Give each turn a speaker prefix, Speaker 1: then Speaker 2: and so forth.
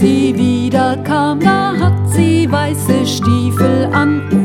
Speaker 1: sie wieder kam, da hat sie weiße Stiefel an.